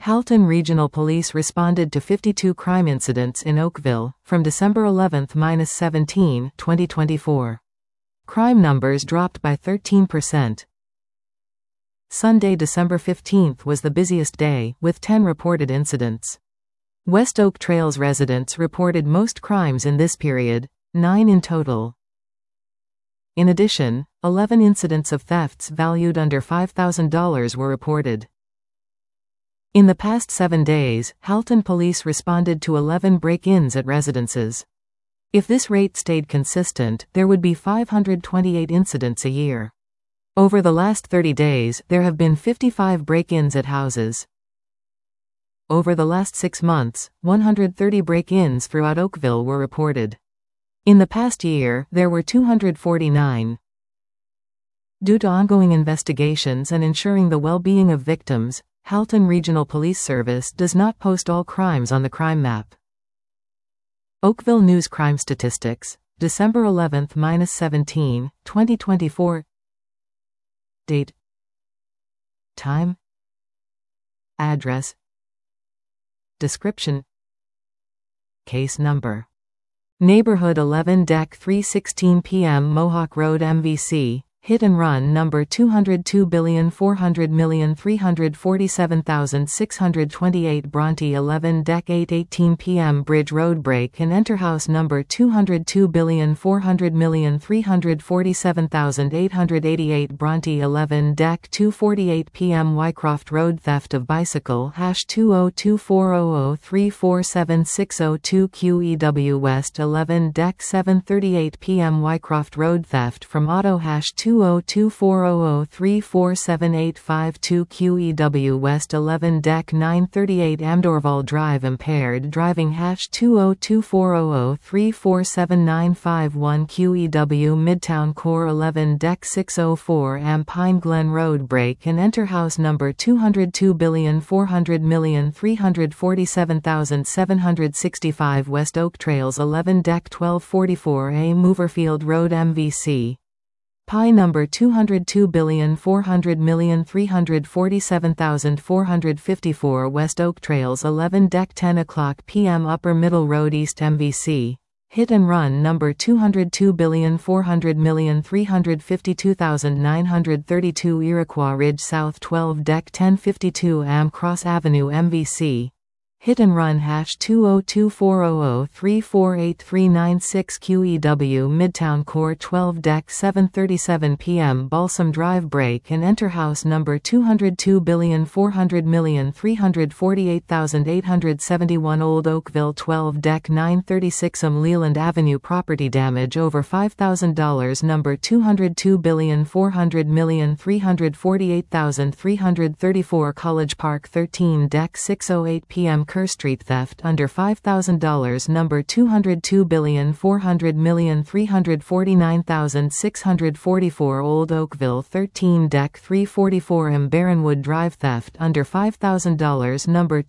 Halton Regional Police responded to 52 crime incidents in Oakville, from December 11–17, 2024. Crime numbers dropped by 13%. Sunday, December 15 was the busiest day, with 10 reported incidents. West Oak Trails residents reported most crimes in this period, 9 in total. In addition, 11 incidents of thefts valued under $5,000 were reported. In the past 7 days, Halton police responded to 11 break-ins at residences. If this rate stayed consistent, there would be 528 incidents a year. Over the last 30 days, there have been 55 break-ins at houses. Over the last 6 months, 130 break-ins throughout Oakville were reported. In the past year, there were 249. Due to ongoing investigations and ensuring the well-being of victims, Halton Regional Police Service does not post all crimes on the crime map. Oakville News Crime Statistics, December 11–17, 2024. Date, time, address, description, case number. Neighborhood 11 Deck 3:16 p.m. Mohawk Road MVC. Hit and run number 202,400,347,628 Bronte 11 Deck 8:18 p.m. Bridge Road Break and Enter House number 202,400,347,888 Bronte 11 Deck 2:48 p.m. Wycroft Road Theft of Bicycle #20240034760 QEW West 11 Deck 7:38 p.m. Wycroft Road Theft from Auto #20240034785 QEW West 11 Deck 938 Amdorval Drive Impaired Driving #2024003479551 QEW Midtown Core 11 Deck 604 Am Pine Glen Road Break and Enter House number 202,400,347,765 West Oak Trails 11 Deck 1244 A Moverfield Road MVC. Pi number 202,400,347,454 West Oak Trails 11 Deck 10 o'clock p.m. Upper Middle Road East MVC. Hit and run number 202,400,352,932 Iroquois Ridge South 12 Deck 1052 Am Cross Avenue MVC. Hit and run #2024003483996 QEW Midtown Core 12 Deck 7:37 p.m. Balsam Drive Break and Enter House number 202,400,348,871 Old Oakville 12 Deck 936 Leland Avenue Property damage over $5,000 number 202,400,348,334 College Park 13 Deck 6:08 p.m. Kerr Street theft under $5,000 number 202,400,349,644 Old Oakville 13 Deck 344 M Barronwood Drive theft under $5,000 number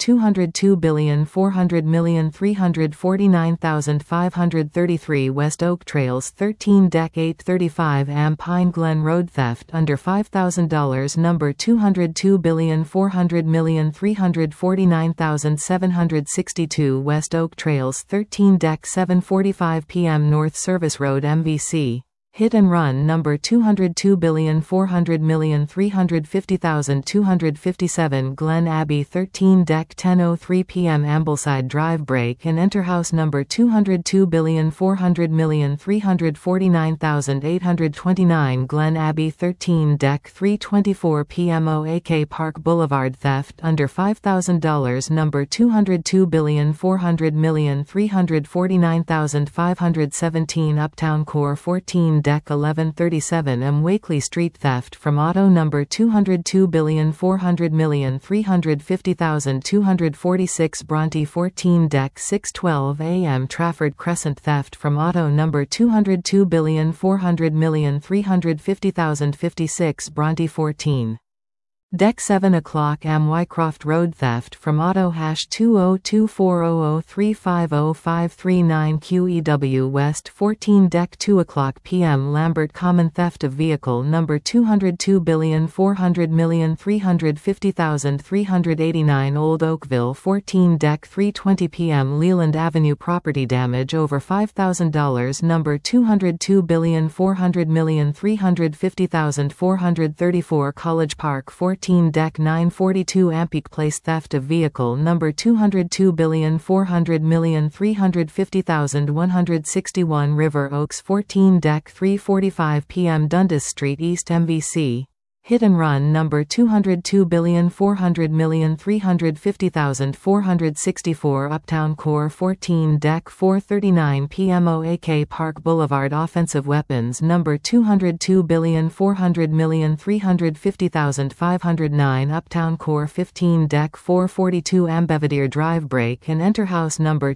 202,400,349,533 West Oak Trails 13 Deck 835 Am Pine Glen Road theft under $5,000 number 202,400,349,762 West Oak Trails 13 Deck 7:45 p.m. North Service Road MVC. Hit and run number 202,400,350,257 Glen Abbey 13 Deck 10:03 p.m. Ambleside Drive Break and Enter House number 202,400,349,829 Glen Abbey 13 Deck 3:24 p.m. OAK Park Boulevard theft under $5,000 number 202,400,349,517 Uptown Core 14 Deck 1137 M Wakely Street theft from auto number 202,400,350,246 Bronte 14 Deck 612 AM Trafford Crescent theft from auto number 202,400,350,056 Bronte 14 Deck 7 o'clock am Wycroft Road theft from auto #2024003505339 QEW West 14 Deck 2 o'clock PM Lambert Common theft of vehicle number 202,400,350,389 Old Oakville 14 Deck 3:20 PM Leland Avenue property damage over $5,000 number 202,400,350,434 College Park 14 Deck 942 Ampere Place theft of vehicle number 202,400,350,161 River Oaks 14 Deck 3:45 PM Dundas Street East MVC Hit and Run number 202,400,350,464 Uptown Core 14 Deck 4:39 PM OAK Park Boulevard Offensive Weapons number 202,400,350,509 Uptown Core 15 Deck 442 Belvedere Drive Break and Enter House number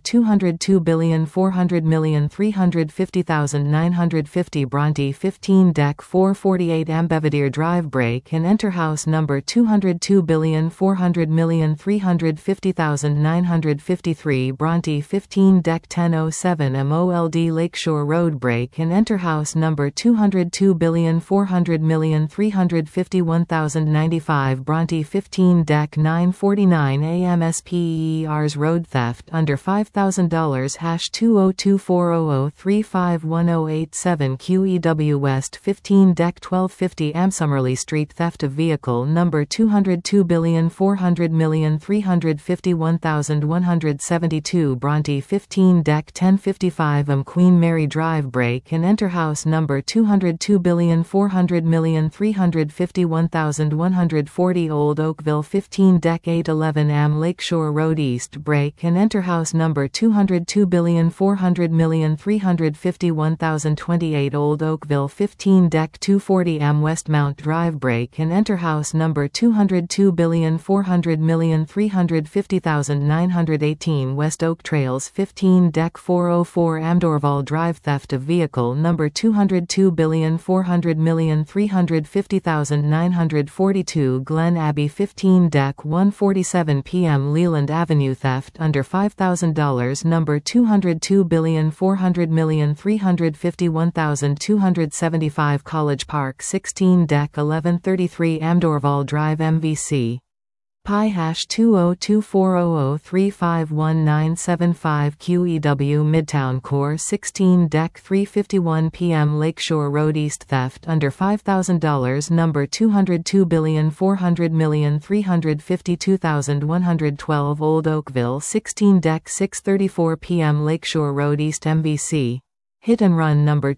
202,400,350,950 Bronte 15 Deck 448 Belvedere Drive Break and Enter House number 202,400,350,953 Bronte 15 Deck 1007 MOLD Lakeshore Road Break and Enter House number 202,400,351,095 Bronte 15 Deck 949 AMSPER's Road Theft under $5,000 #2024003510887 QEW West 15 Deck 1250 Summerley Street theft of vehicle number 202,400,351,172 Bronte 15 Deck 1055 Queen Mary Drive Break and Enter House number 202,400,351,140 Old Oakville 15 Deck 811 Lakeshore Road East Break and Enter House number 202,400,351,028 Old Oakville 15 Deck 240 Westmount Drive Break and Enter House number 202,400,350,918 West Oak Trails 15 Deck 404 Dorval Drive theft of vehicle number 202,400,350,942 Glen Abbey 15 Deck 147 PM Leland Avenue theft under $5,000 number 202,400,351,275 College Park 16 Deck 1133 Dorval Drive MVC Pi #20240035195 QEW Midtown Core 16 Deck 3:51 PM Lakeshore Road East theft under $5,000 number 202,400,352,112 Old Oakville 16 Deck 6:34 PM Lakeshore Road East MVC Hit and Run number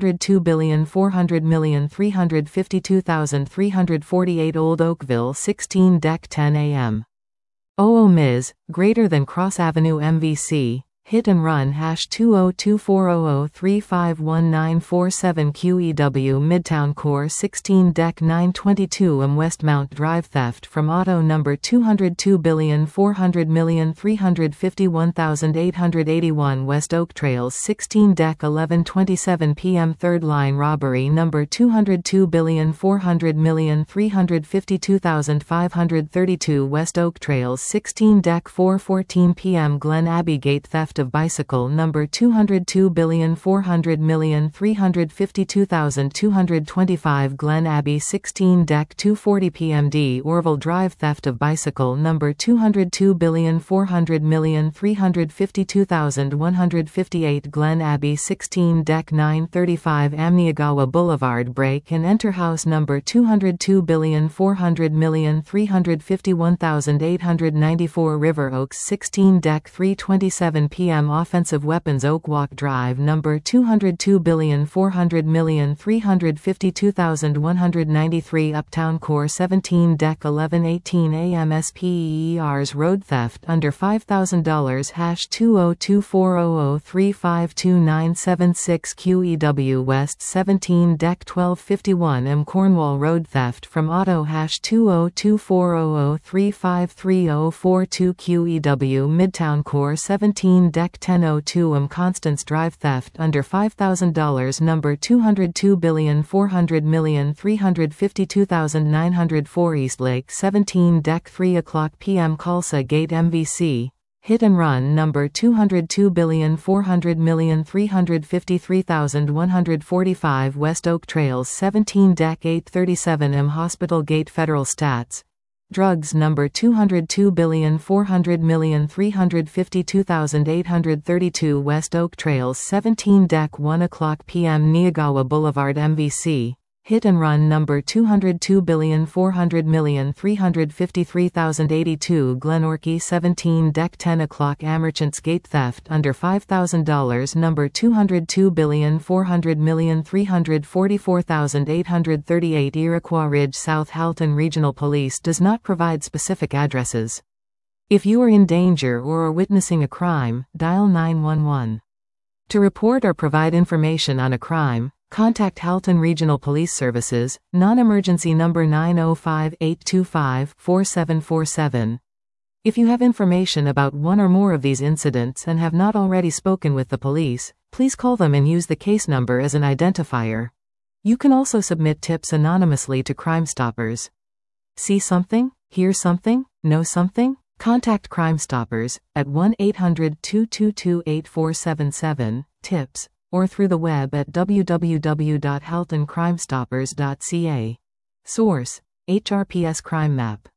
202,400,352,348 Old Oakville 16 Deck 10 AM Ms. greater than Cross Avenue MVC Hit and Run #20240035197 QEW Midtown Core 16 Deck 922 Westmount Drive theft from auto number 202,400,351,881 West Oak Trails 16 Deck 1127 PM Third Line Robbery number 202,400,352,532 West Oak Trails 16 Deck 414 PM Glen Abbey Gate theft of bicycle number 202,400,352,225 Glen Abbey 16 Deck 240 PMD Orville Drive theft of bicycle number 202,400,352,158 Glen Abbey 16 Deck 935 Amniagawa Boulevard Break and Enter House number 202,400,351,894 River Oaks 16 Deck 327 PM Offensive Weapons Oak Walk Drive number 202,400,352,193 Uptown Core 17 Deck 1118 AMSPER's Road theft under $5,000 #2024003529776 QEW West 17 Deck 1251 Cornwall Road theft from auto #2024003533042 QEW Midtown Core 17 Dec 1002 Constance Drive theft under $5,000 number 202,400,352,904 Eastlake 17 Dec 3 o'clock p.m. Khalsa Gate MVC hit and run number 202,400,353,145 West Oak Trails 17 Dec 8:37 am Hospital Gate Federal Stats drugs number 202,400,352,832 West Oak Trails 17 Dec 1 o'clock p.m. Niagawa Boulevard MVC hit and run number 202,400,353,082 Glenorchy 17 Dec 10 o'clock Merchants Gate theft under $5,000 number 202,400,344,838 Iroquois Ridge South Halton Regional Police does not provide specific addresses. If you are in danger or are witnessing a crime, dial 911. To report or provide information on a crime, contact Halton Regional Police Services, non-emergency number 905-825-4747. If you have information about one or more of these incidents and have not already spoken with the police, please call them and use the case number as an identifier. You can also submit tips anonymously to Crime Stoppers. See something? Hear something? Know something? Contact Crime Stoppers at 1-800-222-8477, tips, or through the web at www.haltoncrimestoppers.ca. Source: HRPS Crime Map.